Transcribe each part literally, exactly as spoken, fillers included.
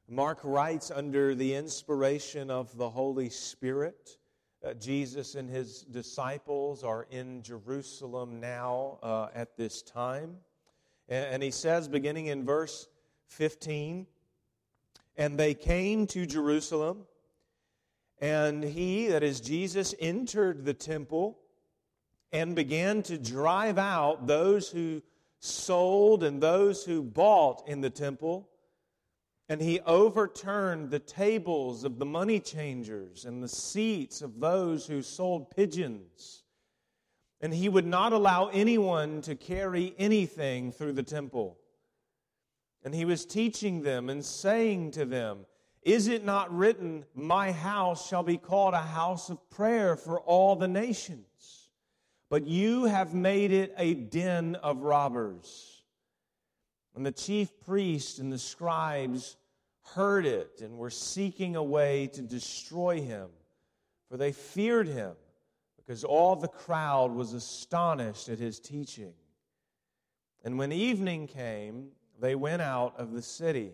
Mark writes under the inspiration of the Holy Spirit. Uh, Jesus and his disciples are in Jerusalem now uh, at this time. And, and he says, beginning in verse fifteen, "And they came to Jerusalem, and he," that is Jesus, "entered the temple and began to drive out those who sold and those who bought in the temple. And he overturned the tables of the money changers and the seats of those who sold pigeons. And he would not allow anyone to carry anything through the temple. And he was teaching them and saying to them, 'Is it not written, my house shall be called a house of prayer for all the nations? But you have made it a den of robbers.' And the chief priests and the scribes heard it and were seeking a way to destroy him, for they feared him, because all the crowd was astonished at his teaching. And when evening came, they went out of the city.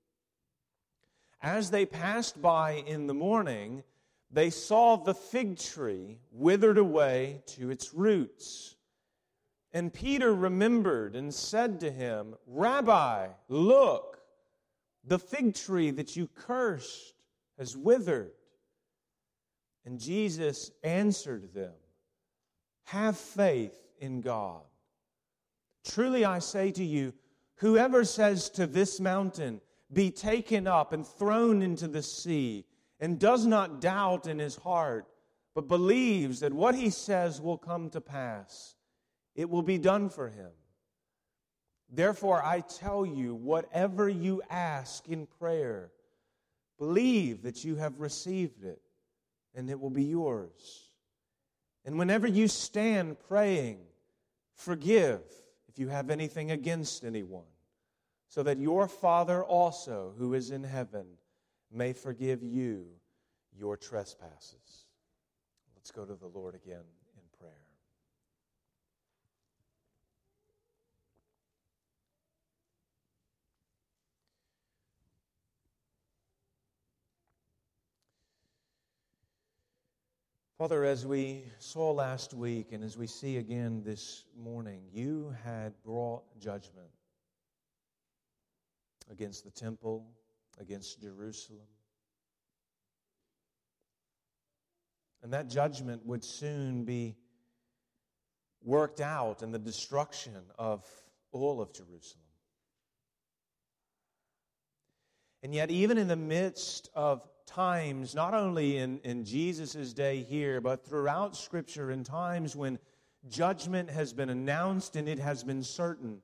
As they passed by in the morning, they saw the fig tree withered away to its roots. And Peter remembered and said to him, 'Rabbi, look, the fig tree that you cursed has withered.' And Jesus answered them, 'Have faith in God. Truly I say to you, whoever says to this mountain, be taken up and thrown into the sea, and does not doubt in his heart, but believes that what he says will come to pass, it will be done for him. Therefore, I tell you, whatever you ask in prayer, believe that you have received it, and it will be yours. And whenever you stand praying, forgive if you have anything against anyone, so that your Father also, who is in heaven, may forgive you your trespasses." Let's go to the Lord again in prayer. Father, as we saw last week and as we see again this morning, you had brought judgment against the temple, against Jerusalem. And that judgment would soon be worked out in the destruction of all of Jerusalem. And yet, even in the midst of times, not only in, in Jesus' day here, but throughout Scripture, in times when judgment has been announced and it has been certain,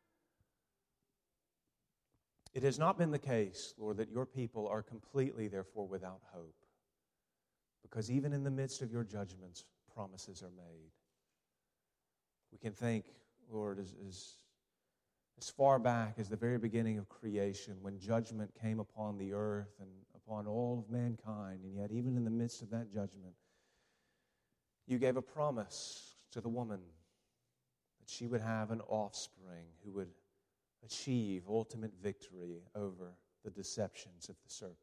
it has not been the case, Lord, that your people are completely, therefore, without hope. Because even in the midst of your judgments, promises are made. We can think, Lord, as, as, as far back as the very beginning of creation, when judgment came upon the earth and upon all of mankind, and yet even in the midst of that judgment, you gave a promise to the woman that she would have an offspring who would achieve ultimate victory over the deceptions of the serpent.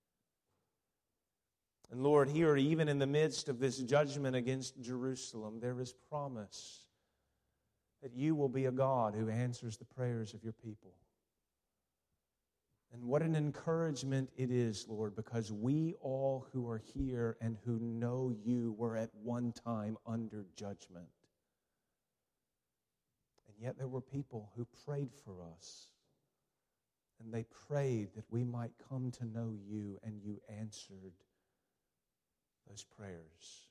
And Lord, here, even in the midst of this judgment against Jerusalem, there is promise that you will be a God who answers the prayers of your people. And what an encouragement it is, Lord, because we all who are here and who know you were at one time under judgment. And yet there were people who prayed for us. And they prayed that we might come to know you, and you answered those prayers.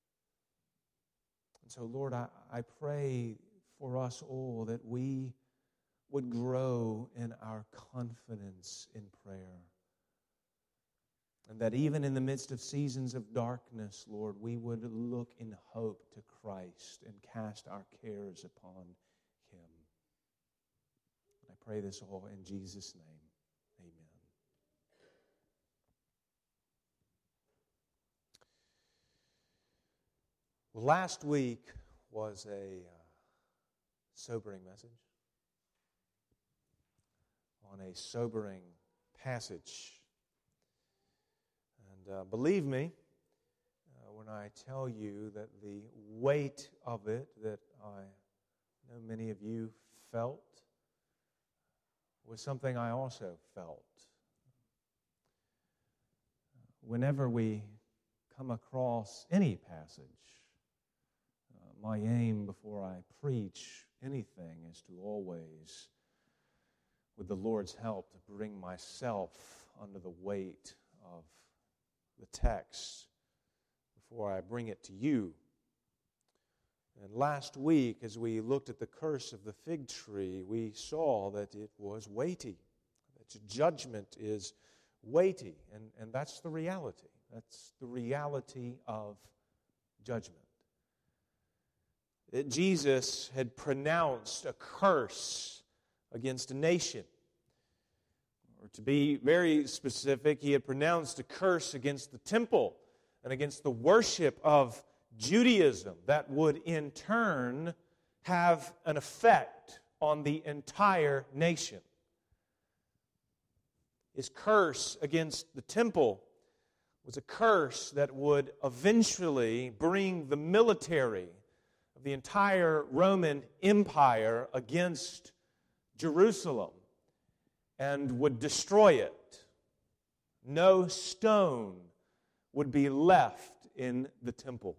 And so, Lord, I, I pray for us all that we would grow in our confidence in prayer. And that even in the midst of seasons of darkness, Lord, we would look in hope to Christ and cast our cares upon him. And I pray this all in Jesus' name. Amen. Well, last week was a uh, sobering message on a sobering passage. And uh, believe me, uh, when I tell you that the weight of it that I know many of you felt was something I also felt. Whenever we come across any passage, uh, my aim before I preach anything is to always, with the Lord's help, to bring myself under the weight of the text before I bring it to you. And last week, as we looked at the curse of the fig tree, we saw that it was weighty, that judgment is weighty, and, and that's the reality. That's the reality of judgment. That Jesus had pronounced a curse against a nation. Or to be very specific, he had pronounced a curse against the temple and against the worship of Judaism that would in turn have an effect on the entire nation. His curse against the temple was a curse that would eventually bring the military of the entire Roman Empire against Jerusalem and would destroy it. No stone would be left in the temple.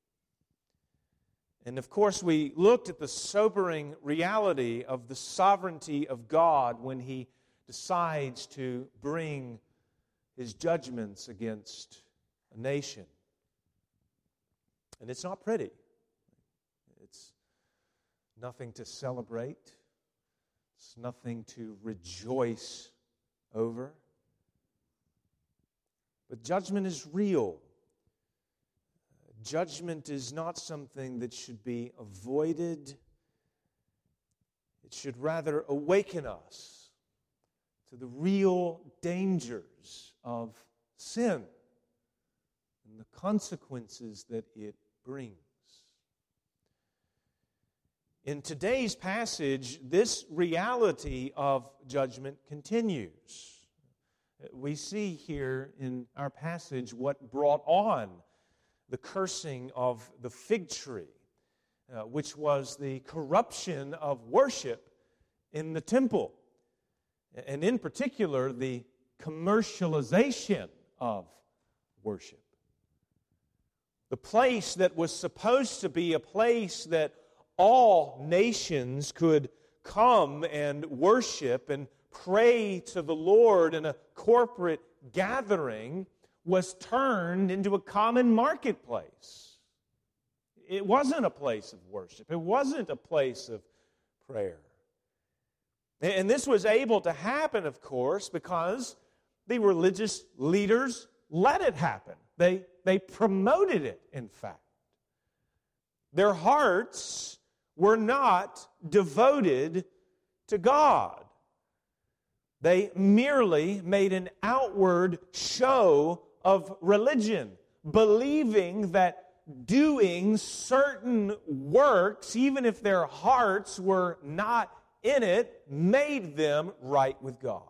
And of course, we looked at the sobering reality of the sovereignty of God when He decides to bring His judgments against a nation. And it's not pretty. It's nothing to celebrate. It's nothing to rejoice over. But judgment is real. Judgment is not something that should be avoided. It should rather awaken us to the real dangers of sin and the consequences that it brings. In today's passage, this reality of judgment continues. We see here in our passage what brought on the cursing of the fig tree, uh, which was the corruption of worship in the temple, and in particular, the commercialization of worship. The place that was supposed to be a place that all nations could come and worship and pray to the Lord in a corporate gathering was turned into a common marketplace. It wasn't a place of worship. It wasn't a place of prayer. And this was able to happen, of course, because the religious leaders let it happen. They, they promoted it, in fact. Their hearts were not devoted to God. They merely made an outward show of religion, believing that doing certain works, even if their hearts were not in it, made them right with God.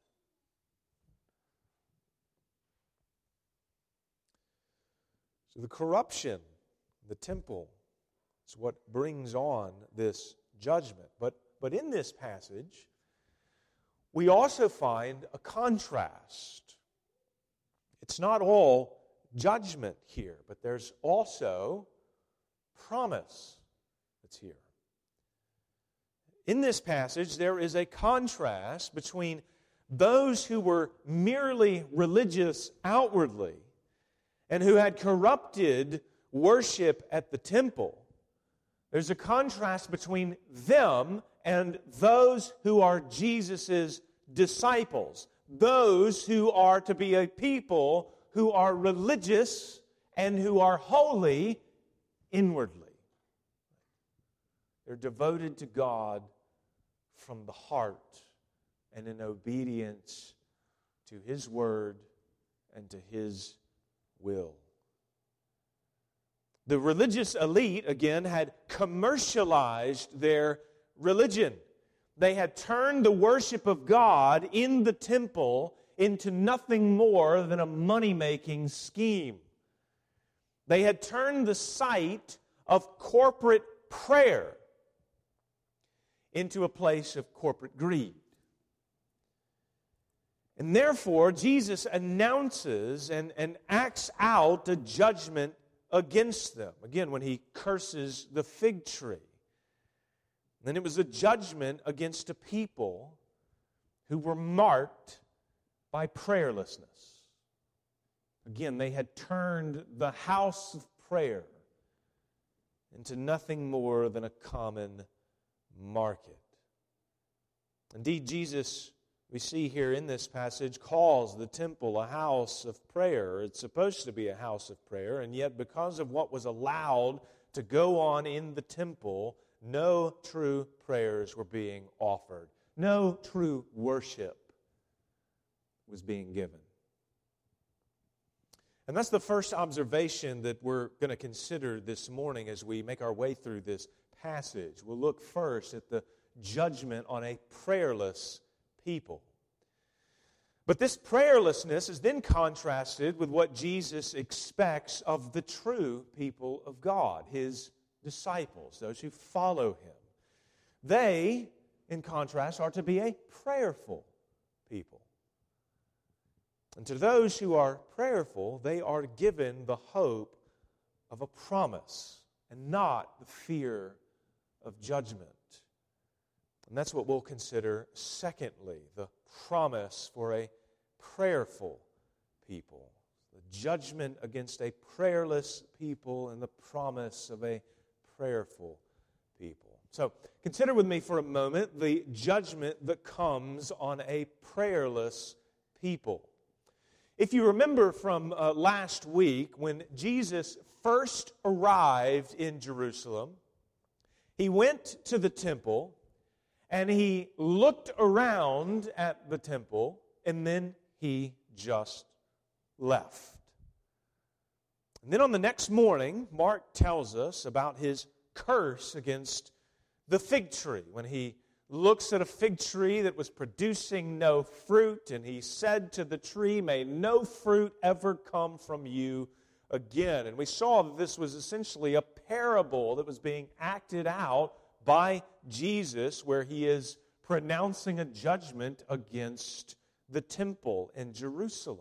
So the corruption of the temple is what brings on this judgment. But, but in this passage, we also find a contrast. It's not all judgment here, but there's also promise that's here. In this passage, there is a contrast between those who were merely religious outwardly and who had corrupted worship at the temple. There's a contrast between them and those who are Jesus' disciples, those who are to be a people who are religious and who are holy inwardly. They're devoted to God from the heart and in obedience to His word and to His will. The religious elite, again, had commercialized their religion. They had turned the worship of God in the temple into nothing more than a money-making scheme. They had turned the site of corporate prayer into a place of corporate greed. And therefore, Jesus announces and, and acts out a judgment against them. Again, when he curses the fig tree. And it was a judgment against a people who were marked by prayerlessness. Again, they had turned the house of prayer into nothing more than a common market. Indeed, Jesus, we see here in this passage, calls the temple a house of prayer. It's supposed to be a house of prayer, and yet because of what was allowed to go on in the temple, no true prayers were being offered. No true worship was being given. And that's the first observation that we're going to consider this morning as we make our way through this passage. We'll look first at the judgment on a prayerless people. But this prayerlessness is then contrasted with what Jesus expects of the true people of God, His disciples, those who follow Him. They, in contrast, are to be a prayerful people. And to those who are prayerful, they are given the hope of a promise and not the fear of judgment. And that's what we'll consider secondly, the promise for a prayerful people. The judgment against a prayerless people and the promise of a prayerful people. So consider with me for a moment the judgment that comes on a prayerless people. If you remember from uh, last week, when Jesus first arrived in Jerusalem, He went to the temple and He looked around at the temple and then He just left. And then on the next morning, Mark tells us about His curse against the fig tree when He looks at a fig tree that was producing no fruit, and He said to the tree, "May no fruit ever come from you again." And we saw that this was essentially a parable that was being acted out by Jesus, where He is pronouncing a judgment against the temple in Jerusalem.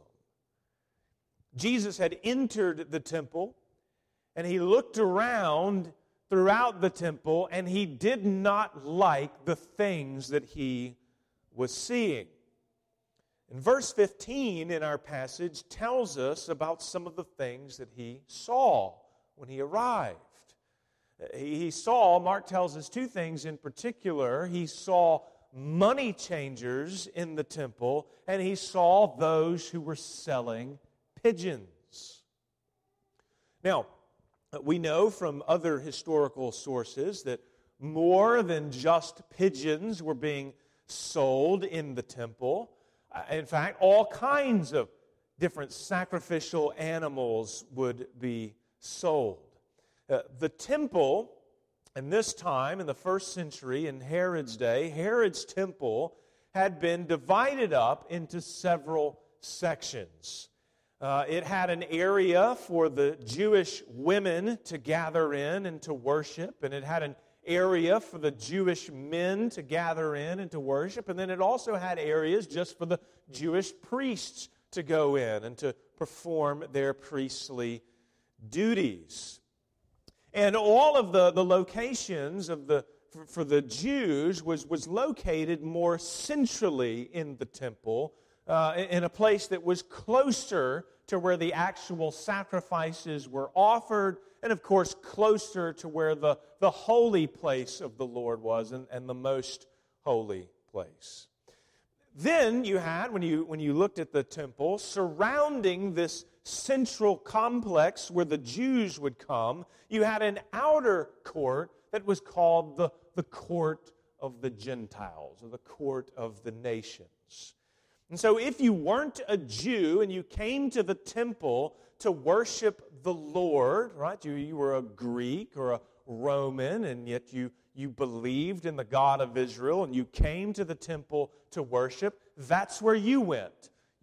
Jesus had entered the temple, and He looked around throughout the temple, and He did not like the things that He was seeing. And verse fifteen in our passage tells us about some of the things that He saw when He arrived. He saw, Mark tells us two things in particular. He saw money changers in the temple, and He saw those who were selling pigeons. Now, we know from other historical sources that more than just pigeons were being sold in the temple. In fact, all kinds of different sacrificial animals would be sold. Uh, the temple, in this time, in the first century, in Herod's day, Herod's temple had been divided up into several sections. Uh, it had an area for the Jewish women to gather in and to worship, and it had an area for the Jewish men to gather in and to worship, and then it also had areas just for the Jewish priests to go in and to perform their priestly duties. And all of the, the locations of the for, for the Jews was, was located more centrally in the temple, uh, in a place that was closer to where the actual sacrifices were offered, and of course closer to where the, the holy place of the Lord was, and, and the most holy place. Then you had, when you, when you looked at the temple, surrounding this central complex where the Jews would come, you had an outer court that was called the, the court of the Gentiles, or the court of the nations. And so if you weren't a Jew and you came to the temple to worship the Lord, right, you, you were a Greek or a Roman, and yet you, you believed in the God of Israel, and you came to the temple to worship, that's where you went.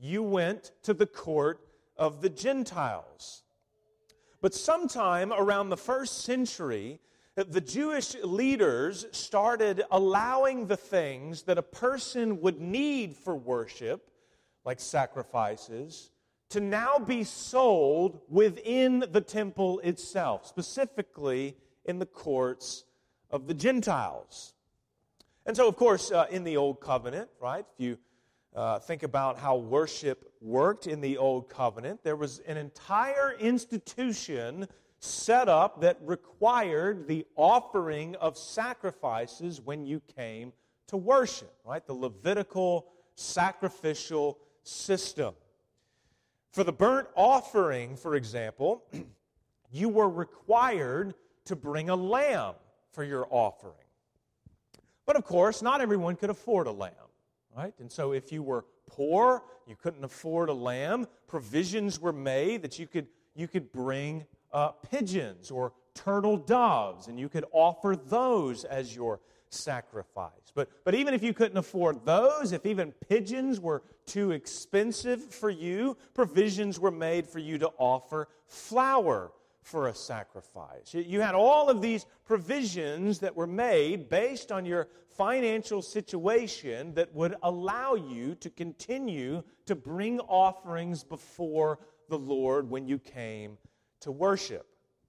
you went to the court of the Gentiles. But sometime around the first century, the Jewish leaders started allowing the things that a person would need for worship, like sacrifices, to now be sold within the temple itself, specifically in the courts of the Gentiles. And so, of course, uh, in the Old Covenant, right, if you uh, think about how worship worked in the Old Covenant, there was an entire institution set up that required the offering of sacrifices when you came to worship, right? The Levitical sacrificial system. For the burnt offering, for example, you were required to bring a lamb for your offering. But of course, not everyone could afford a lamb, right? And so if you were poor, you couldn't afford a lamb, provisions were made that you could you could bring uh, pigeons or turtle doves, and you could offer those as your sacrifice. But, but even if you couldn't afford those, if even pigeons were too expensive for you, provisions were made for you to offer flour for a sacrifice. You had all of these provisions that were made based on your financial situation that would allow you to continue to bring offerings before the Lord when you came to worship.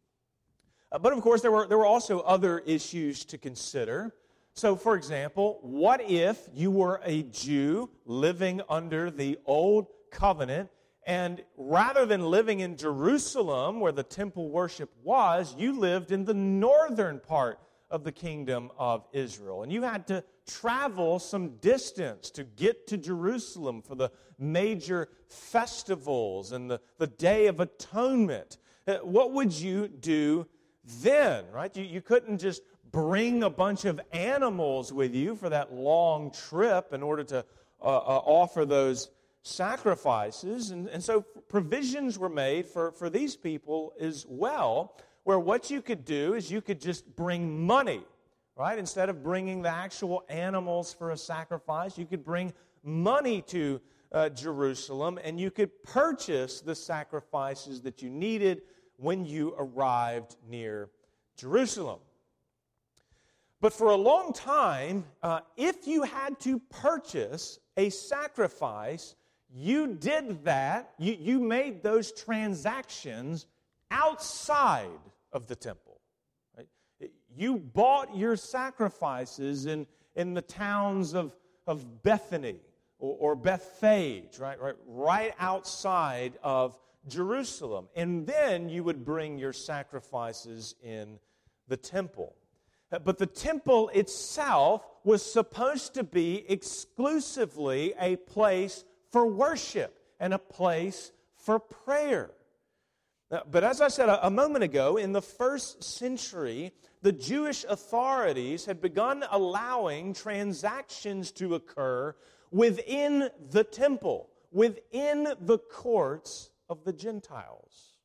Uh, but of course, there were, there were also other issues to consider. So, for example, what if you were a Jew living under the Old Covenant, and rather than living in Jerusalem, where the temple worship was, you lived in the northern part of the kingdom of Israel. And you had to travel some distance to get to Jerusalem for the major festivals and the, the Day of Atonement. What would you do then, right? You, you couldn't just bring a bunch of animals with you for that long trip in order to uh, uh, offer those sacrifices. And, and so provisions were made for, for these people as well, where what you could do is you could just bring money, right? Instead of bringing the actual animals for a sacrifice, you could bring money to uh, Jerusalem, and you could purchase the sacrifices that you needed when you arrived near Jerusalem. But for a long time, uh, if you had to purchase a sacrifice, you did that, you, you made those transactions outside of the temple. Right? You bought your sacrifices in, in the towns of, of Bethany or, or Bethphage, right, right, right outside of Jerusalem. And then you would bring your sacrifices in the temple. But the temple itself was supposed to be exclusively a place for worship and a place for prayer. But as I said a moment ago, in the first century, the Jewish authorities had begun allowing transactions to occur within the temple, within the courts of the Gentiles.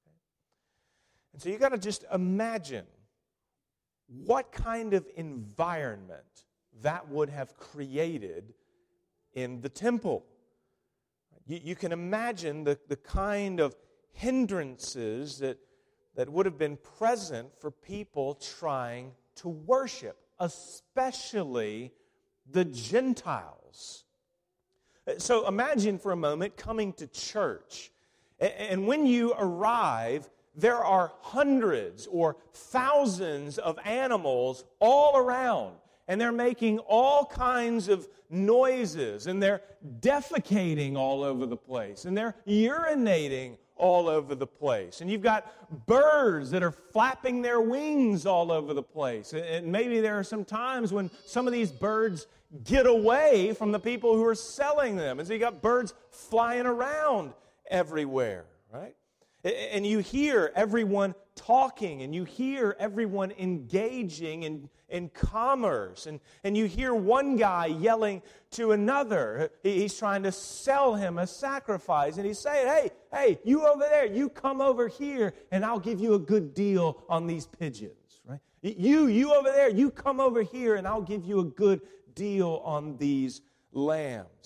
And so you got to just imagine what kind of environment that would have created in the temple. You, you can imagine the, the kind of hindrances that, that would have been present for people trying to worship, especially the Gentiles. So imagine for a moment coming to church, and when you arrive, there are hundreds or thousands of animals all around, and they're making all kinds of noises, and they're defecating all over the place, and they're urinating all over the place. And you've got birds that are flapping their wings all over the place. And maybe there are some times when some of these birds get away from the people who are selling them. And so you got birds flying around everywhere, right? And you hear everyone talking, and you hear everyone engaging in, in commerce, and, and you hear one guy yelling to another. He's trying to sell him a sacrifice, and he's saying, hey, hey, you over there, you come over here, and I'll give you a good deal on these pigeons, right? You, you over there, you come over here, and I'll give you a good deal on these lambs.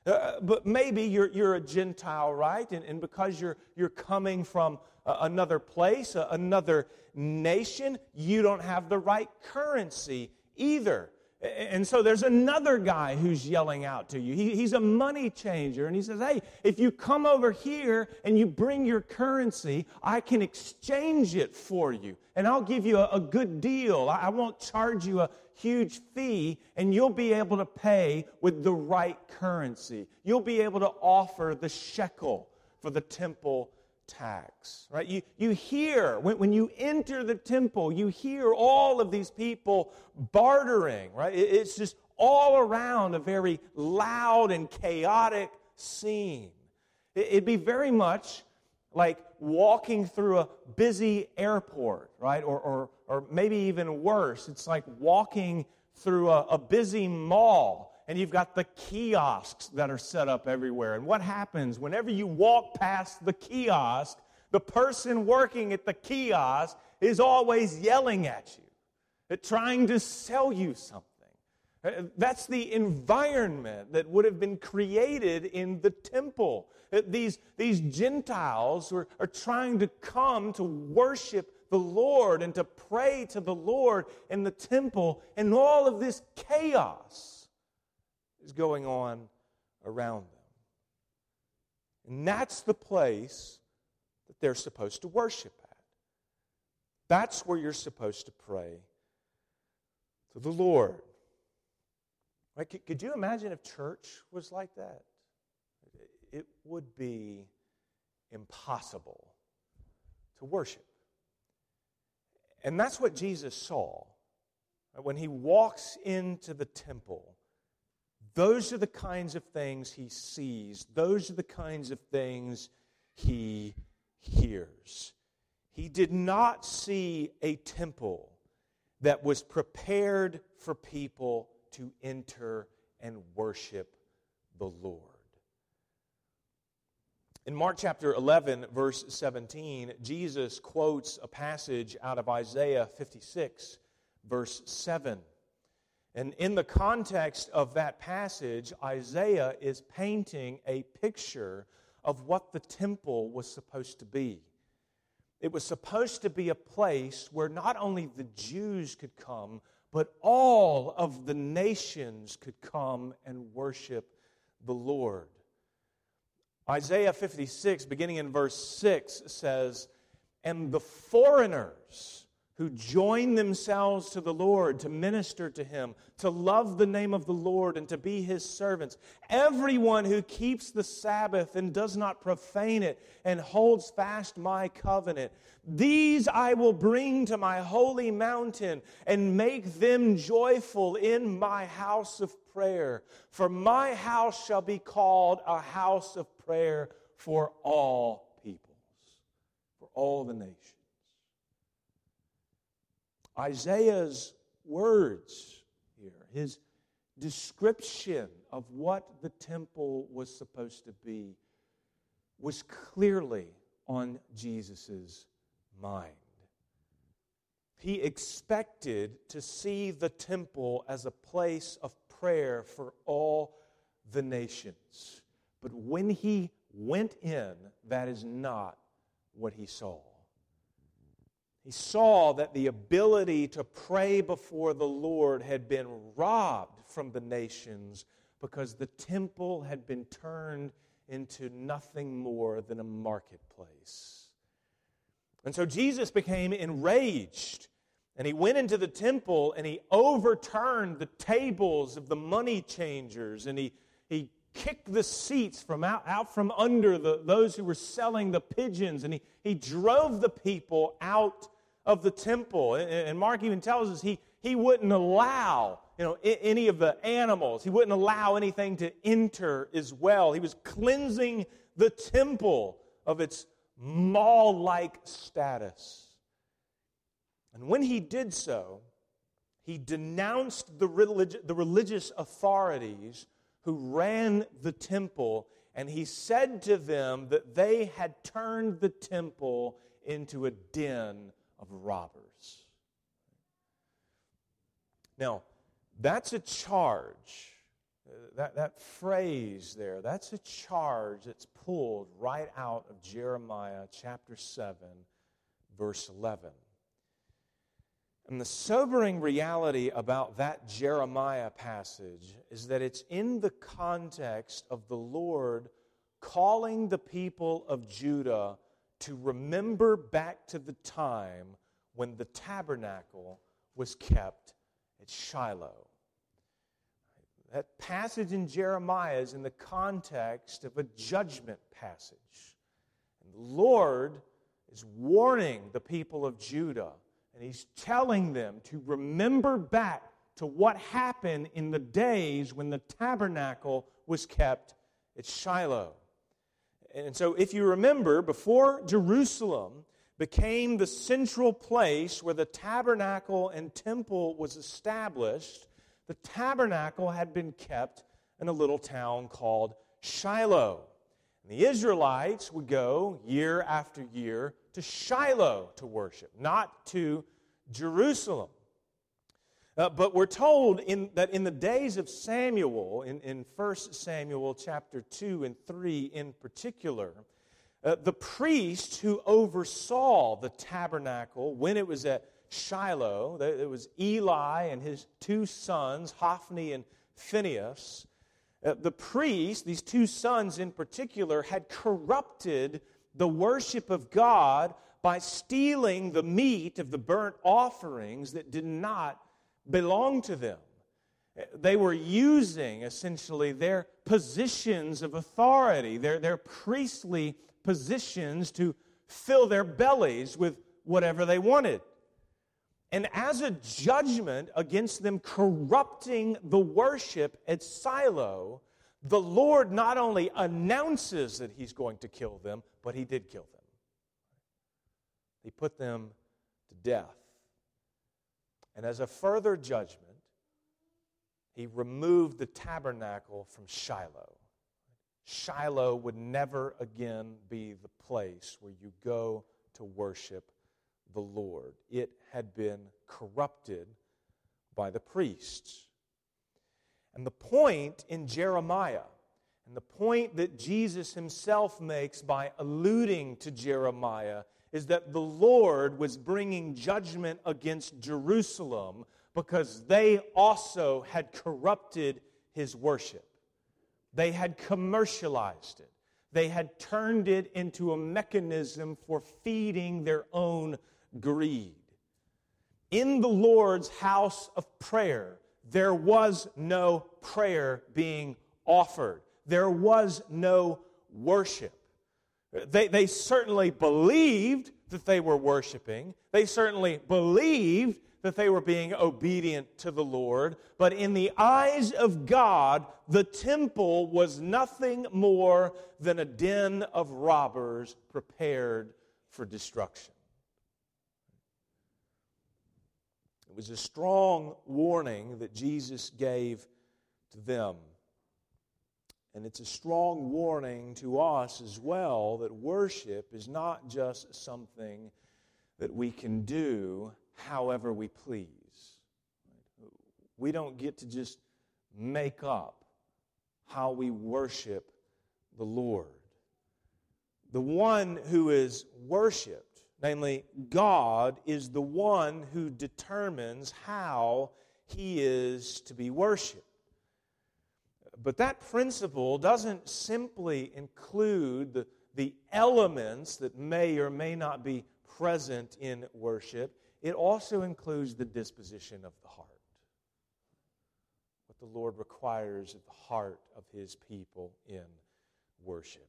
Uh, but maybe you're, you're a Gentile, right? And, and because you're, you're coming from uh, another place, uh, another nation, you don't have the right currency either. And so there's another guy who's yelling out to you. He, he's a money changer, and he says, hey, if you come over here and you bring your currency, I can exchange it for you, and I'll give you a, a good deal. I, I won't charge you a huge fee, and you'll be able to pay with the right currency. You'll be able to offer the shekel for the temple tax, right? You, you hear, when, when you enter the temple, you hear all of these people bartering, right? It, it's just all around a very loud and chaotic scene. It, it'd be very much like walking through a busy airport, right? Or, or, or maybe even worse, it's like walking through a, a busy mall, and you've got the kiosks that are set up everywhere. And what happens whenever you walk past the kiosk, the person working at the kiosk is always yelling at you, trying to sell you something. That's the environment that would have been created in the temple. These, these Gentiles are, are trying to come to worship the Lord and to pray to the Lord in the temple, and all of this chaos is going on around them. And that's the place that they're supposed to worship at. That's where you're supposed to pray to the Lord. Right? Could you imagine if church was like that? It would be impossible to worship. And that's what Jesus saw. When he walks into the temple, those are the kinds of things he sees. Those are the kinds of things he hears. He did not see a temple that was prepared for people to enter and worship the Lord. In Mark chapter eleven, verse seventeen, Jesus quotes a passage out of Isaiah fifty-six, verse seven. And in the context of that passage, Isaiah is painting a picture of what the temple was supposed to be. It was supposed to be a place where not only the Jews could come, but all of the nations could come and worship the Lord. Isaiah fifty-six, beginning in verse six, says, "And the foreigners who join themselves to the Lord to minister to Him, to love the name of the Lord and to be His servants, everyone who keeps the Sabbath and does not profane it and holds fast my covenant, these I will bring to my holy mountain and make them joyful in my house of prayer. For my house shall be called a house of prayer for all peoples," for all the nations. Isaiah's words here, his description of what the temple was supposed to be, was clearly on Jesus' mind. He expected to see the temple as a place of prayer for all the nations. But when he went in, that is not what he saw. He saw that the ability to pray before the Lord had been robbed from the nations because the temple had been turned into nothing more than a marketplace. And so Jesus became enraged, and he went into the temple and he overturned the tables of the money changers, and he, he kicked the seats from out, out from under the, those who were selling the pigeons, and he, he drove the people out of the temple. And Mark even tells us he, he wouldn't allow, you know, any of the animals. He wouldn't allow anything to enter as well. He was cleansing the temple of its mall-like status. And when he did so, he denounced the, religi- the religious authorities who ran the temple, and he said to them that they had turned the temple into a den of robbers. Now, that's a charge That, that phrase there, that's a charge that's pulled right out of Jeremiah chapter seven, verse eleven. And the sobering reality about that Jeremiah passage is that it's in the context of the Lord calling the people of Judah to remember back to the time when the tabernacle was kept at Shiloh. That passage in Jeremiah is in the context of a judgment passage. And the Lord is warning the people of Judah, and He's telling them to remember back to what happened in the days when the tabernacle was kept at Shiloh. And so if you remember, before Jerusalem became the central place where the tabernacle and temple was established, the tabernacle had been kept in a little town called Shiloh. And the Israelites would go year after year to Shiloh to worship, not to Jerusalem. Uh, but we're told in, that in the days of Samuel, in, in First Samuel chapter two and three in particular, uh, the priest who oversaw the tabernacle when it was at Shiloh, it was Eli and his two sons, Hophni and Phinehas. Uh, the priest, these two sons in particular, had corrupted the worship of God by stealing the meat of the burnt offerings that did not belong to them. They were using, essentially, their positions of authority, their, their priestly positions to fill their bellies with whatever they wanted. And as a judgment against them corrupting the worship at Shiloh, the Lord not only announces that He's going to kill them, but He did kill them. He put them to death. And as a further judgment, He removed the tabernacle from Shiloh. Shiloh would never again be the place where you go to worship the Lord. It had been corrupted by the priests. And the point in Jeremiah, and the point that Jesus Himself makes by alluding to Jeremiah, is that the Lord was bringing judgment against Jerusalem because they also had corrupted His worship. They had commercialized it. They had turned it into a mechanism for feeding their own greed. In the Lord's house of prayer, there was no prayer being offered. There was no worship. They, they certainly believed that they were worshiping. They certainly believed that they were being obedient to the Lord. But in the eyes of God, the temple was nothing more than a den of robbers prepared for destruction. It was a strong warning that Jesus gave to them. And it's a strong warning to us as well that worship is not just something that we can do however we please. We don't get to just make up how we worship the Lord. The one who is worshiped, namely God, is the one who determines how He is to be worshiped. But that principle doesn't simply include the, the elements that may or may not be present in worship. It also includes the disposition of the heart. What the Lord requires of the heart of His people in worship.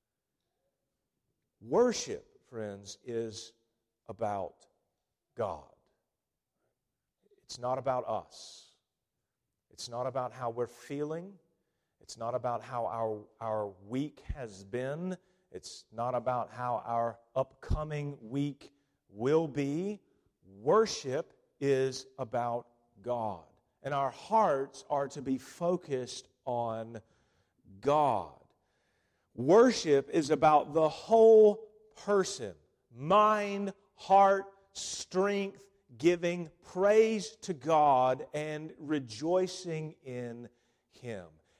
Worship, friends, is about God. It's not about us. It's not about how we're feeling. It's not about how our, our week has been. It's not about how our upcoming week will be. Worship is about God. And our hearts are to be focused on God. Worship is about the whole person, mind, heart, strength, giving praise to God and rejoicing in Him.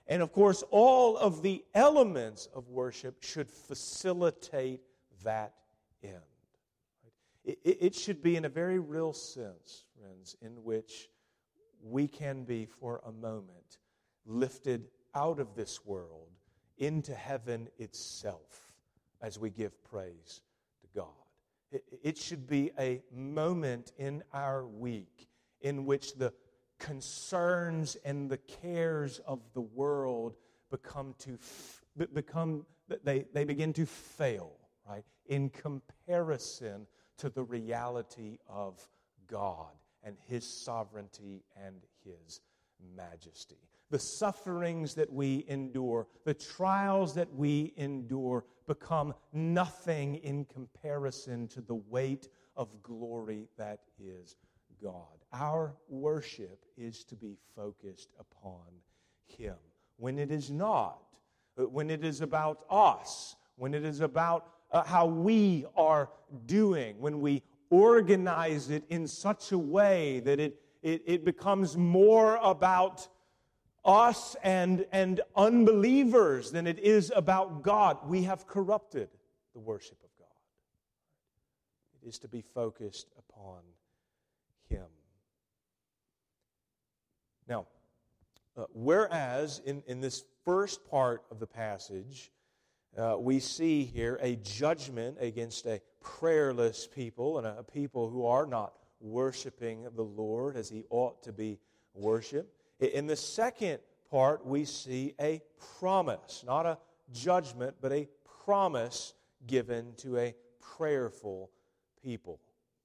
And of course, all of the elements of worship should facilitate that end. It, it should be in a very real sense, friends, in which we can be for a moment lifted out of this world into heaven itself as we give praise to God. It, it should be a moment in our week in which the concerns and the cares of the world become to become they, they begin to fail, right, in comparison to the reality of God and His sovereignty and His majesty. The sufferings that we endure, the trials that we endure, become nothing in comparison to the weight of glory that is God. Our worship is to be focused upon Him. When it is not, when it is about us, when it is about uh, how we are doing, when we organize it in such a way that it, it, it becomes more about us and, and unbelievers than it is about God, we have corrupted the worship of God. It is to be focused upon Him. Now, uh, whereas in, in this first part of the passage, uh, we see here a judgment against a prayerless people and a, a people who are not worshiping the Lord as He ought to be worshiped. In the second part, we see a promise, not a judgment, but a promise given to a prayerful people.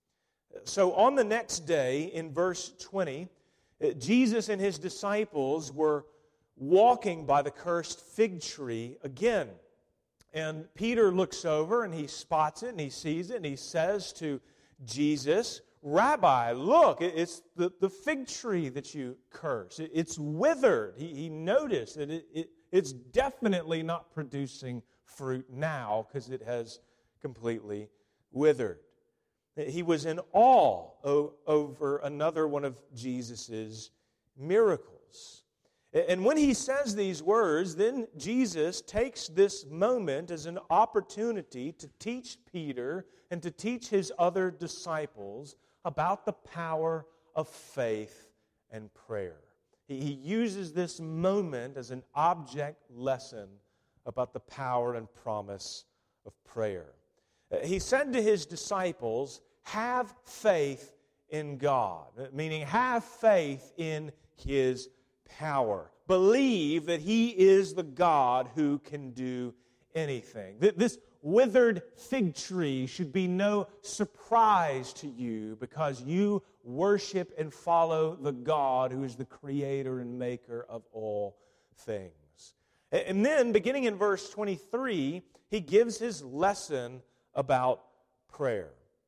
So on the next day, in verse twenty, Jesus and His disciples were walking by the cursed fig tree again. And Peter looks over and he spots it and he sees it and he says to Jesus, "Rabbi, look, it's the, the fig tree that you curse. It, it's withered." He, he noticed that it, it, it's definitely not producing fruit now because it has completely withered. He was in awe o- over another one of Jesus' miracles. And when he says these words, then Jesus takes this moment as an opportunity to teach Peter and to teach his other disciples about the power of faith and prayer. He, he uses this moment as an object lesson about the power and promise of prayer. He said to his disciples, "Have faith in God," meaning have faith in His power. Believe that He is the God who can do anything. This withered fig tree should be no surprise to you because you worship and follow the God who is the creator and maker of all things. And then, beginning in verse twenty-three, he gives his lesson about prayer.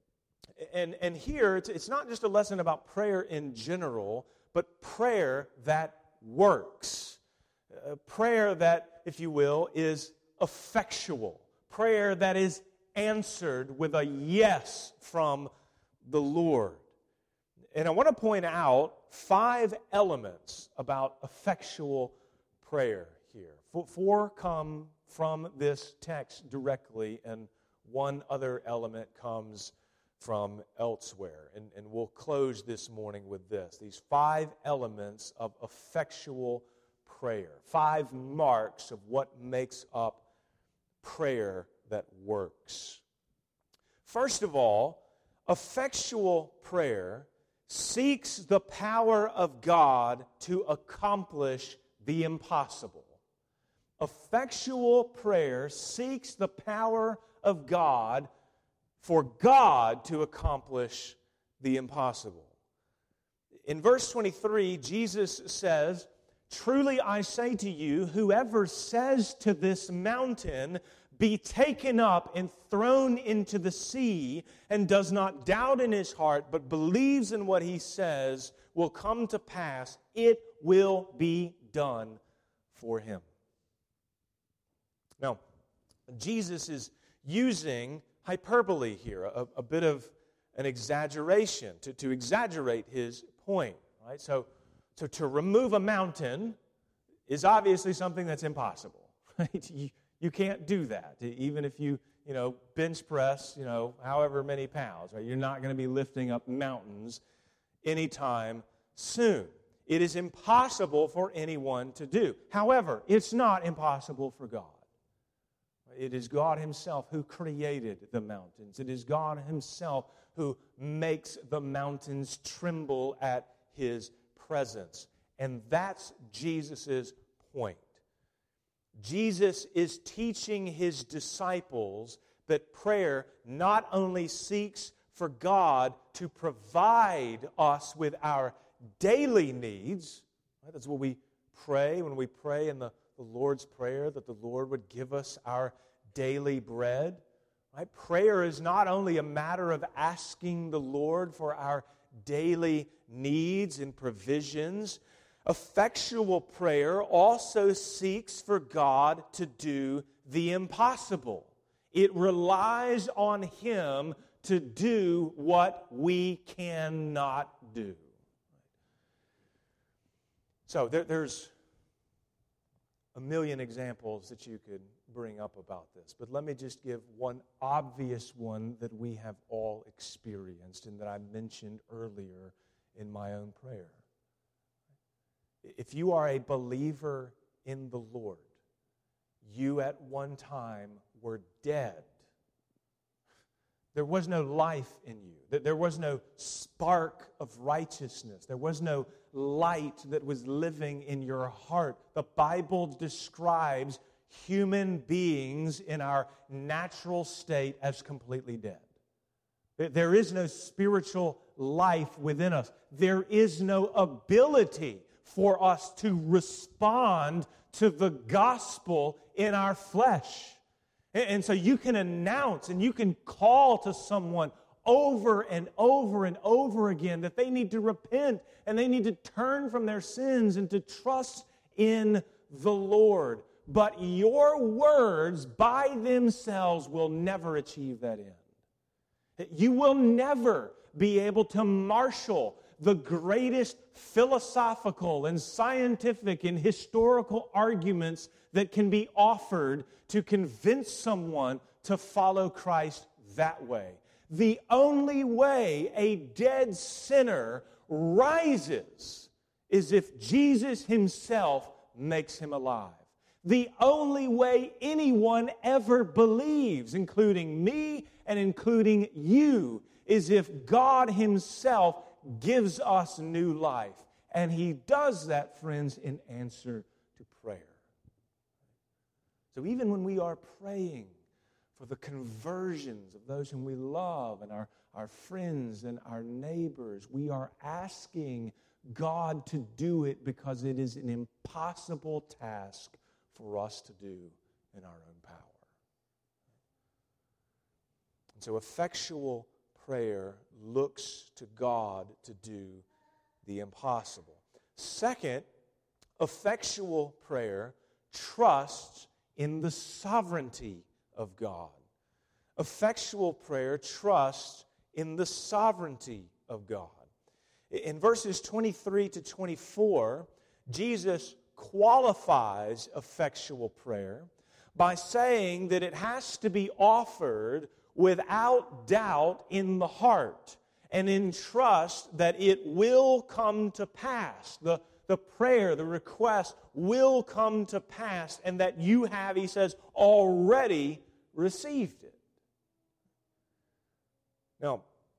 And, and here, it's, it's not just a lesson about prayer in general, but prayer that works. Uh, prayer that, if you will, is effectual. Prayer that is answered with a yes from the Lord. And I want to point out five elements about effectual prayer here. Four come from this text directly, and one other element comes from elsewhere. And, and we'll close this morning with this. These five elements of effectual prayer. Five marks of what makes up prayer that works. First of all, effectual prayer seeks the power of God to accomplish the impossible. Effectual prayer seeks the power of God for God to accomplish the impossible. In verse twenty-three, Jesus says, "Truly I say to you, whoever says to this mountain, 'Be taken up and thrown into the sea,' and does not doubt in his heart, but believes in what he says will come to pass, it will be done for him." Now, Jesus is using hyperbole here, a, a bit of an exaggeration, to, to exaggerate his point. Right? So, so to remove a mountain is obviously something that's impossible. Right? You, you can't do that. Even if you, you know, bench press, you know, however many pounds, right? You're not going to be lifting up mountains anytime soon. It is impossible for anyone to do. However, it's not impossible for God. It is God Himself who created the mountains. It is God Himself who makes the mountains tremble at His presence. And that's Jesus' point. Jesus is teaching His disciples that prayer not only seeks for God to provide us with our daily needs. Right? That's what we pray when we pray in the, the Lord's Prayer, that the Lord would give us our daily bread. Right? Prayer is not only a matter of asking the Lord for our daily needs and provisions. Effectual prayer also seeks for God to do the impossible. It relies on Him to do what we cannot do. So there, there's a million examples that you could bring up about this, but let me just give one obvious one that we have all experienced and that I mentioned earlier in my own prayer. If you are a believer in the Lord, you at one time were dead. There was no life in you. There was no spark of righteousness. There was no light that was living in your heart. The Bible describes human beings in our natural state as completely dead. There is no spiritual life within us. There is no ability for us to respond to the gospel in our flesh. And so you can announce and you can call to someone over and over and over again that they need to repent and they need to turn from their sins and to trust in the Lord. But your words by themselves will never achieve that end. You will never be able to marshal the greatest philosophical and scientific and historical arguments that can be offered to convince someone to follow Christ that way. The only way a dead sinner rises is if Jesus Himself makes him alive. The only way anyone ever believes, including me and including you, is if God Himself gives us new life. And He does that, friends, in answer to prayer. So even when we are praying for the conversions of those whom we love and our, our friends and our neighbors, we are asking God to do it because it is an impossible task for us to do in our own power. And so effectual prayer looks to God to do the impossible. Second, effectual prayer trusts in the sovereignty of God. Effectual prayer trusts in the sovereignty of God. In verses twenty-three to twenty-four, Jesus qualifies effectual prayer by saying that it has to be offered without doubt in the heart and in trust that it will come to pass. The, the prayer, the request will come to pass, and that you have, he says, already received it. Now,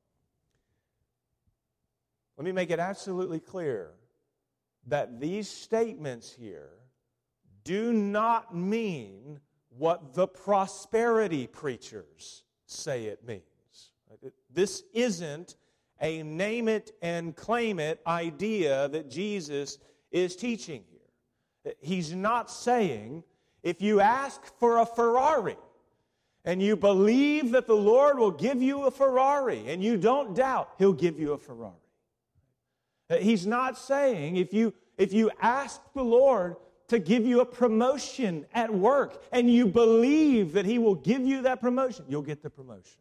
let me make it absolutely clear that these statements here do not mean what the prosperity preachers say it means. This isn't a name it and claim it idea that Jesus is teaching here. He's not saying if you ask for a Ferrari and you believe that the Lord will give you a Ferrari and you don't doubt He'll give you a Ferrari. He's not saying if you if you ask the Lord to give you a promotion at work and you believe that He will give you that promotion, you'll get the promotion.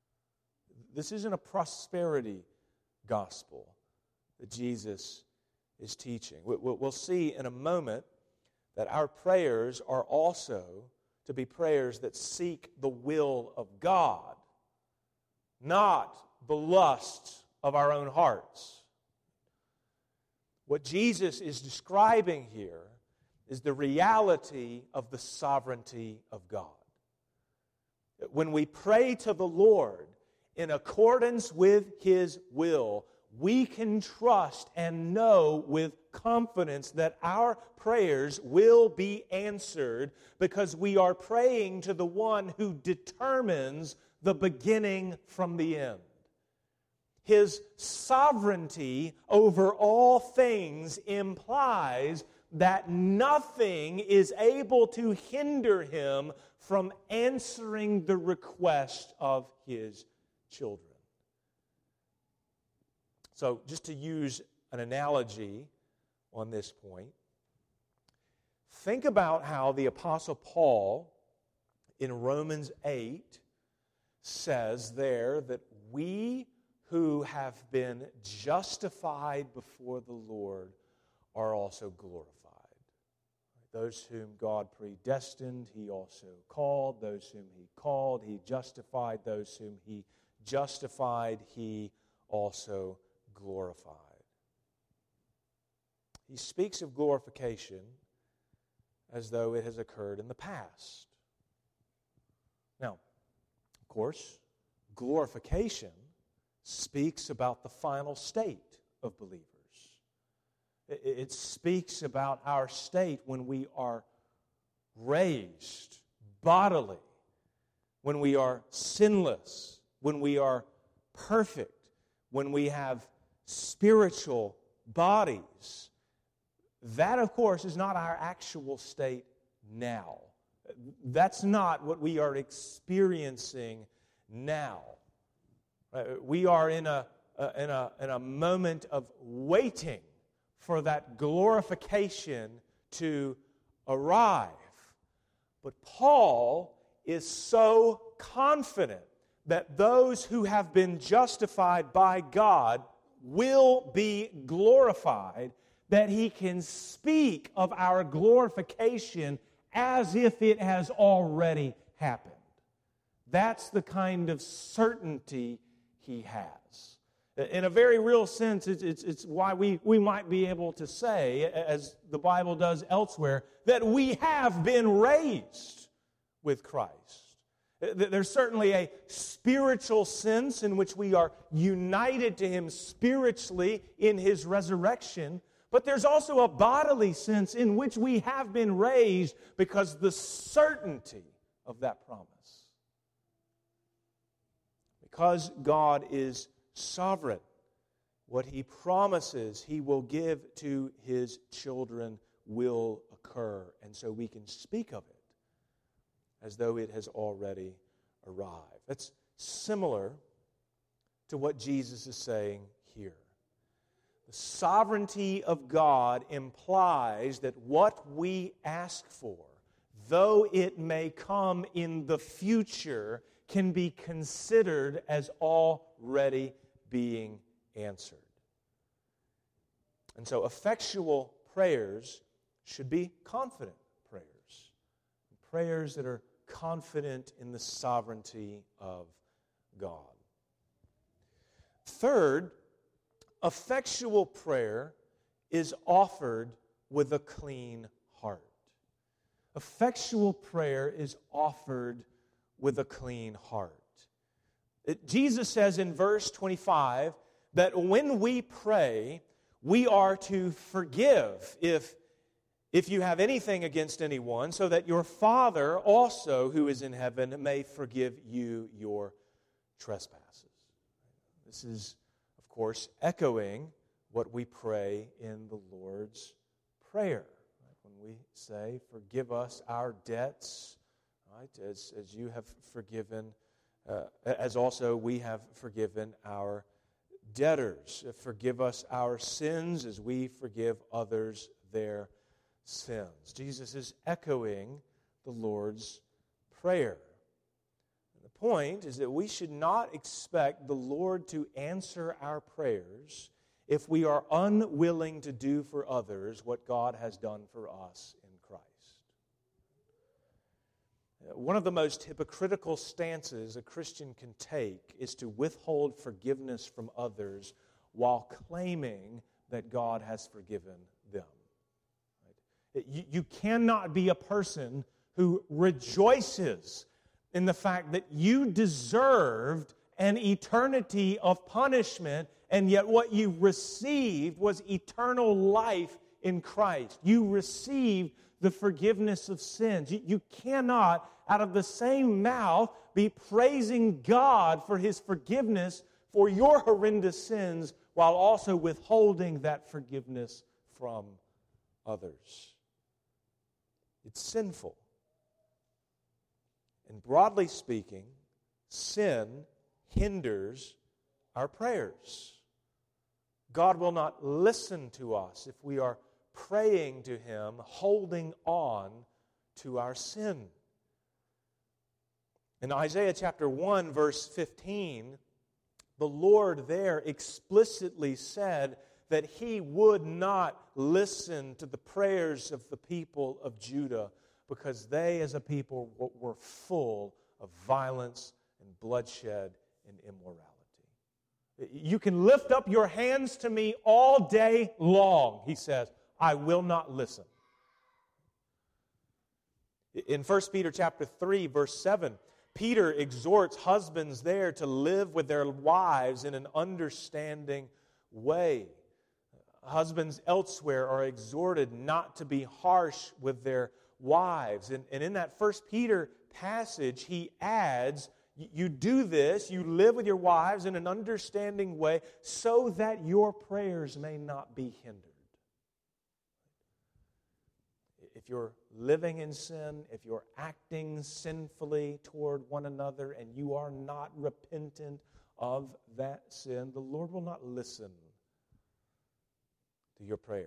This isn't a prosperity gospel that Jesus is teaching. We'll see in a moment that our prayers are also to be prayers that seek the will of God, not the lusts of our own hearts. What Jesus is describing here is the reality of the sovereignty of God. When we pray to the Lord in accordance with His will, we can trust and know with confidence that our prayers will be answered because we are praying to the one who determines the beginning from the end. His sovereignty over all things implies that nothing is able to hinder Him from answering the request of His children. So, just to use an analogy on this point, think about how the Apostle Paul in Romans eight says there that we who have been justified before the Lord are also glorified. Those whom God predestined, He also called. Those whom He called, He justified. Those whom He justified, He also glorified. He speaks of glorification as though it has occurred in the past. Now, of course, glorification speaks about the final state of believers. It speaks about our state when we are raised bodily, when we are sinless, when we are perfect, when we have spiritual bodies. That, of course, is not our actual state now. That's not what we are experiencing now. We are in a, in a, in a moment of waiting for that glorification to arrive. But Paul is so confident that those who have been justified by God will be glorified that he can speak of our glorification as if it has already happened. That's the kind of certainty he has. In a very real sense, it's, it's, it's why we, we might be able to say, as the Bible does elsewhere, that we have been raised with Christ. There's certainly a spiritual sense in which we are united to Him spiritually in His resurrection, but there's also a bodily sense in which we have been raised because the certainty of that promise. Because God is sovereign, what He promises He will give to His children will occur, and so we can speak of it as though it has already arrived. That's similar to what Jesus is saying here. The sovereignty of God implies that what we ask for, though it may come in the future, can be considered as already being answered. And so effectual prayers should be confident prayers. Prayers that are confident in the sovereignty of God. Third, effectual prayer is offered with a clean heart. Effectual prayer is offered with a clean heart. It, Jesus says in verse twenty-five that when we pray, we are to forgive if, if you have anything against anyone, so that your Father also who is in heaven may forgive you your trespasses. This is, of course, echoing what we pray in the Lord's Prayer. When we say, forgive us our debts, right, as, as you have forgiven, uh, as also we have forgiven our debtors. Forgive us our sins as we forgive others their sins. Jesus is echoing the Lord's Prayer. And the point is that we should not expect the Lord to answer our prayers if we are unwilling to do for others what God has done for us in Christ. One of the most hypocritical stances a Christian can take is to withhold forgiveness from others while claiming that God has forgiven them. You, you cannot be a person who rejoices in the fact that you deserved an eternity of punishment, and yet what you received was eternal life in Christ. You received the forgiveness of sins. You, you cannot, out of the same mouth, be praising God for His forgiveness for your horrendous sins while also withholding that forgiveness from others. It's sinful. And broadly speaking, sin hinders our prayers. God will not listen to us if we are praying to Him, holding on to our sin. In Isaiah chapter one, verse fifteen, the Lord there explicitly said that He would not listen to the prayers of the people of Judah because they as a people were full of violence and bloodshed and immorality. You can lift up your hands to me all day long, He says, I will not listen. In First Peter chapter three, verse seven, Peter exhorts husbands there to live with their wives in an understanding way. Husbands elsewhere are exhorted not to be harsh with their wives. And, and in that First Peter passage, he adds, you do this, you live with your wives in an understanding way so that your prayers may not be hindered. If you're living in sin, if you're acting sinfully toward one another and you are not repentant of that sin, the Lord will not listen to your prayers.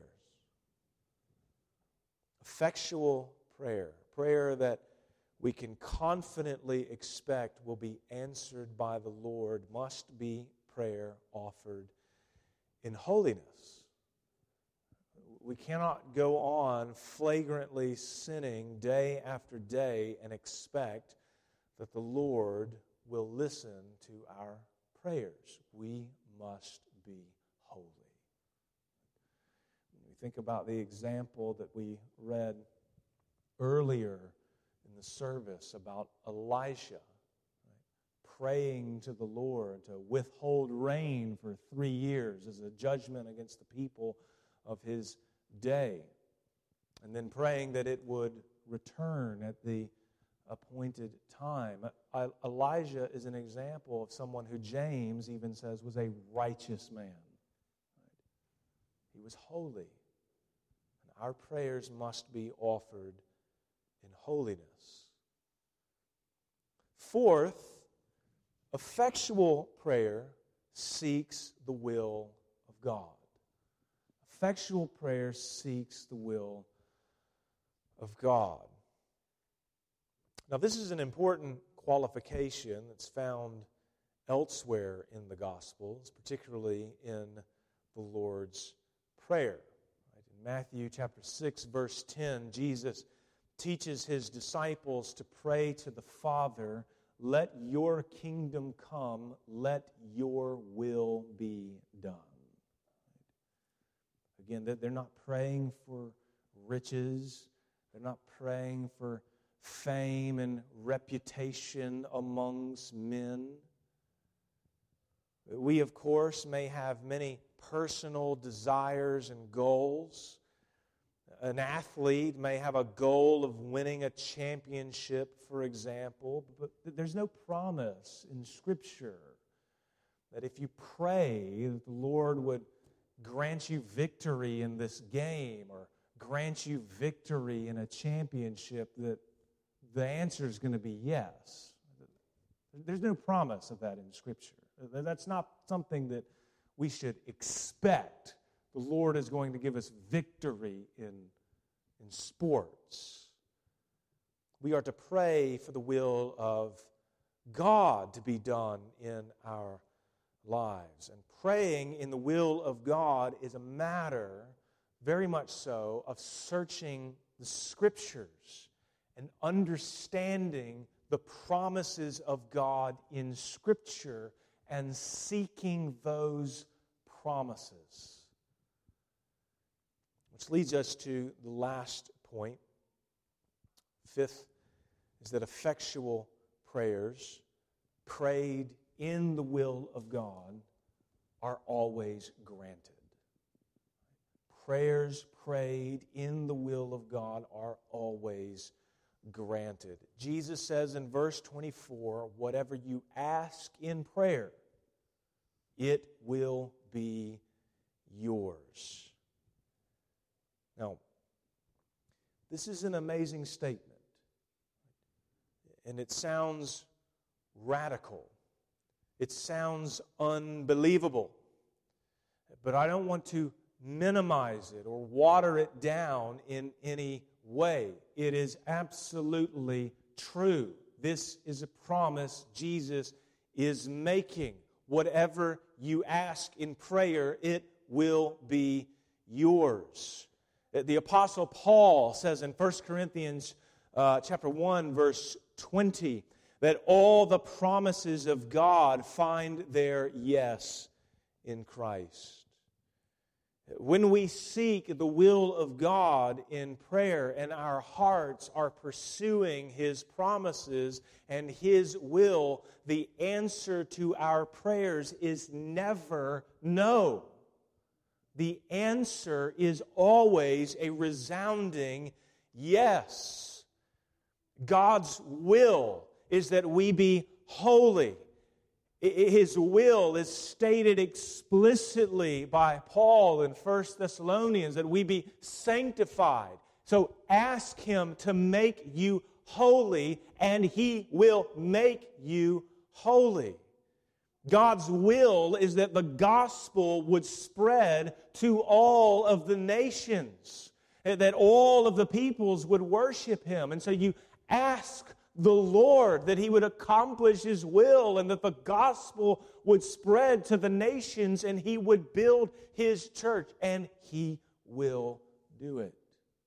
Effectual prayer, prayer that we can confidently expect will be answered by the Lord, must be prayer offered in holiness. We cannot go on flagrantly sinning day after day and expect that the Lord will listen to our prayers. We must be holy. When we think about the example that we read earlier in the service about Elisha, right, praying to the Lord to withhold rain for three years as a judgment against the people of his day, and then praying that it would return at the appointed time. Elijah is an example of someone who James even says was a righteous man. He was holy. And our prayers must be offered in holiness. Fourth, effectual prayer seeks the will of God. Effectual prayer seeks the will of God. Now, this is an important qualification that's found elsewhere in the Gospels, particularly in the Lord's Prayer. In Matthew chapter six, verse ten, Jesus teaches His disciples to pray to the Father, "Let your kingdom come, let your will be done." Again, they're not praying for riches. They're not praying for fame and reputation amongst men. We, of course, may have many personal desires and goals. An athlete may have a goal of winning a championship, for example, but there's no promise in Scripture that if you pray that the Lord would grant you victory in this game or grant you victory in a championship, that the answer is going to be yes. There's no promise of that in Scripture. That's not something that we should expect. The Lord is going to give us victory in, in sports. We are to pray for the will of God to be done in our lives. And praying in the will of God is a matter, very much so, of searching the Scriptures and understanding the promises of God in Scripture and seeking those promises. Which leads us to the last point. Fifth is that effectual prayers prayed in the will of God are always granted. Prayers prayed in the will of God are always granted. Jesus says in verse twenty-four, whatever you ask in prayer, it will be yours. Now, this is an amazing statement. And it sounds radical. It sounds unbelievable. But I don't want to minimize it or water it down in any way. It is absolutely true. This is a promise Jesus is making. Whatever you ask in prayer, it will be yours. The Apostle Paul says in First Corinthians uh, chapter one, verse twenty, that all the promises of God find their yes in Christ. When we seek the will of God in prayer and our hearts are pursuing His promises and His will, the answer to our prayers is never no. The answer is always a resounding yes. God's will is that we be holy. His will is stated explicitly by Paul in First Thessalonians that we be sanctified. So ask Him to make you holy, and He will make you holy. God's will is that the gospel would spread to all of the nations, that all of the peoples would worship Him. And so you ask the Lord that He would accomplish His will and that the gospel would spread to the nations and He would build His church, and He will do it.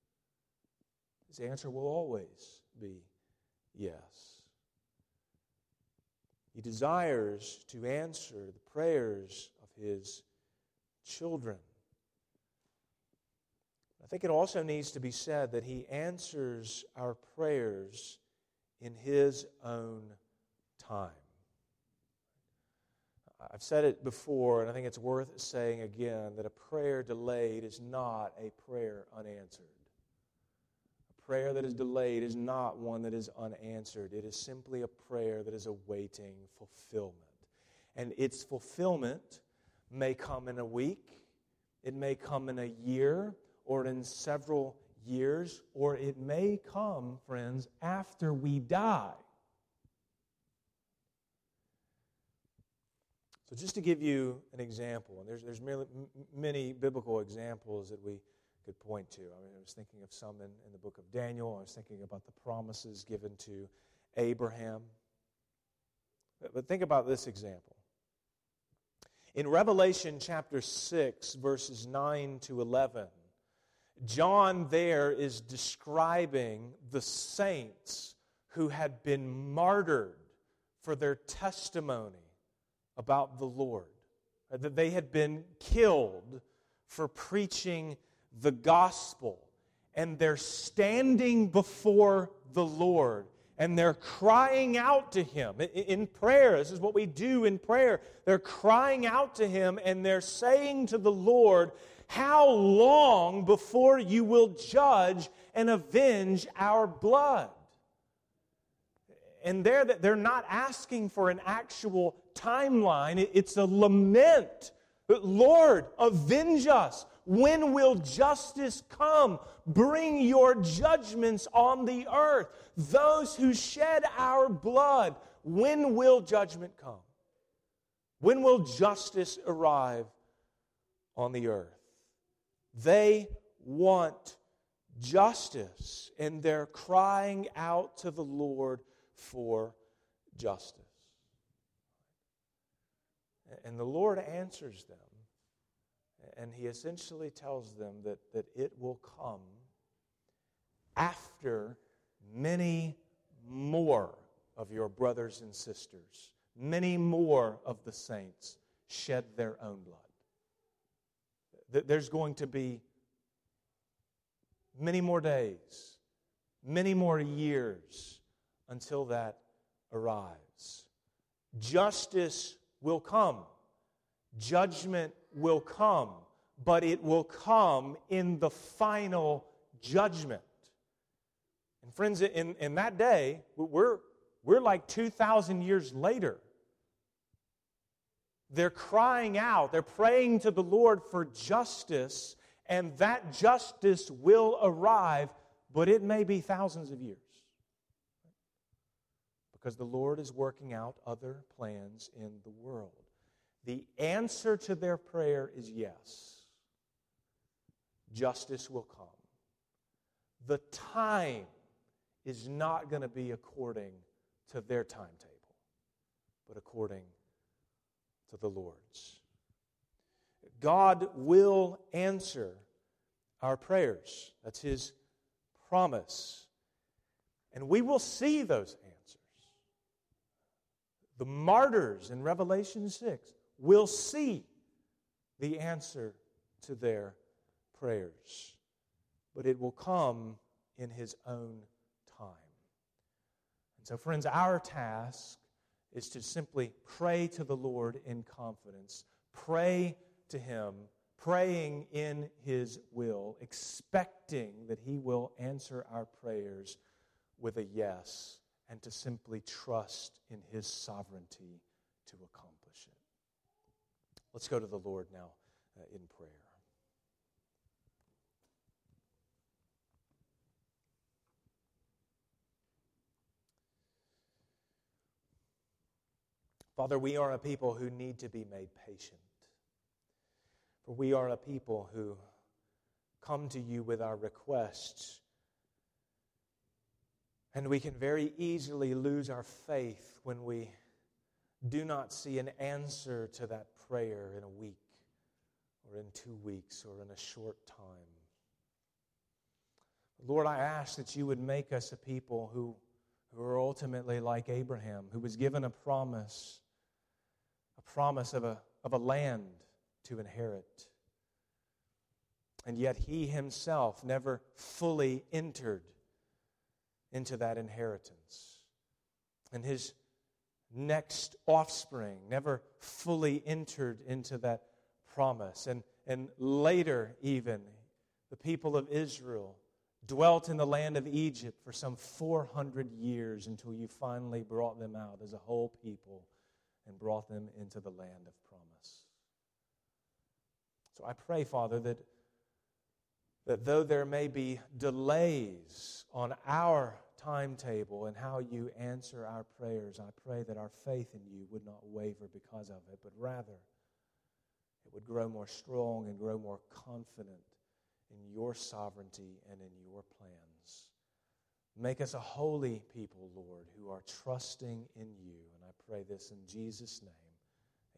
His answer will always be yes. He desires to answer the prayers of His children. I think it also needs to be said that He answers our prayers in His own time. I've said it before, and I think it's worth saying again, that a prayer delayed is not a prayer unanswered. A prayer that is delayed is not one that is unanswered. It is simply a prayer that is awaiting fulfillment. And its fulfillment may come in a week, it may come in a year, or in several years, or it may come, friends, after we die. So just to give you an example, and there's, there's merely, m- many biblical examples that we could point to. I mean, I was thinking of some in, in the book of Daniel. I was thinking about the promises given to Abraham. But, but think about this example. In Revelation chapter six, verses nine to eleven, John there is describing the saints who had been martyred for their testimony about the Lord, that they had been killed for preaching the gospel, and they're standing before the Lord, and they're crying out to Him in prayer. This is what we do in prayer. They're crying out to Him, and they're saying to the Lord, how long before you will judge and avenge our blood? And they're, they're not asking for an actual timeline. It's a lament. Lord, avenge us. When will justice come? Bring your judgments on the earth. Those who shed our blood, when will judgment come? When will justice arrive on the earth? They want justice, and they're crying out to the Lord for justice. And the Lord answers them, and He essentially tells them that, that it will come after many more of your brothers and sisters, many more of the saints shed their own blood. That there's going to be many more days, many more years until that arrives. Justice will come. Judgment will come. But it will come in the final judgment. And friends, in, in that day, we're, we're like two thousand years later. They're crying out, they're praying to the Lord for justice, and that justice will arrive, but it may be thousands of years. Because the Lord is working out other plans in the world. The answer to their prayer is yes. Justice will come. The time is not going to be according to their timetable, but according to the Lord's. God will answer our prayers. That's His promise. And we will see those answers. The martyrs in Revelation six will see the answer to their prayers. But it will come in His own time. And so, friends, our task is to simply pray to the Lord in confidence. Pray to Him, praying in His will, expecting that He will answer our prayers with a yes, and to simply trust in His sovereignty to accomplish it. Let's go to the Lord now uh, in prayer. Father, we are a people who need to be made patient. For we are a people who come to You with our requests, and we can very easily lose our faith when we do not see an answer to that prayer in a week, or in two weeks, or in a short time. Lord, I ask that You would make us a people who, who are ultimately like Abraham, who was given a promise, a promise of a, of a land to inherit. And yet he himself never fully entered into that inheritance. And his next offspring never fully entered into that promise. And, and later even, the people of Israel dwelt in the land of Egypt for some four hundred years until You finally brought them out as a whole people and brought them into the land of promise. So I pray, Father, that, that though there may be delays on our timetable and how You answer our prayers, I pray that our faith in You would not waver because of it, but rather it would grow more strong and grow more confident in Your sovereignty and in Your plans. Make us a holy people, Lord, who are trusting in You. And I pray this in Jesus' name.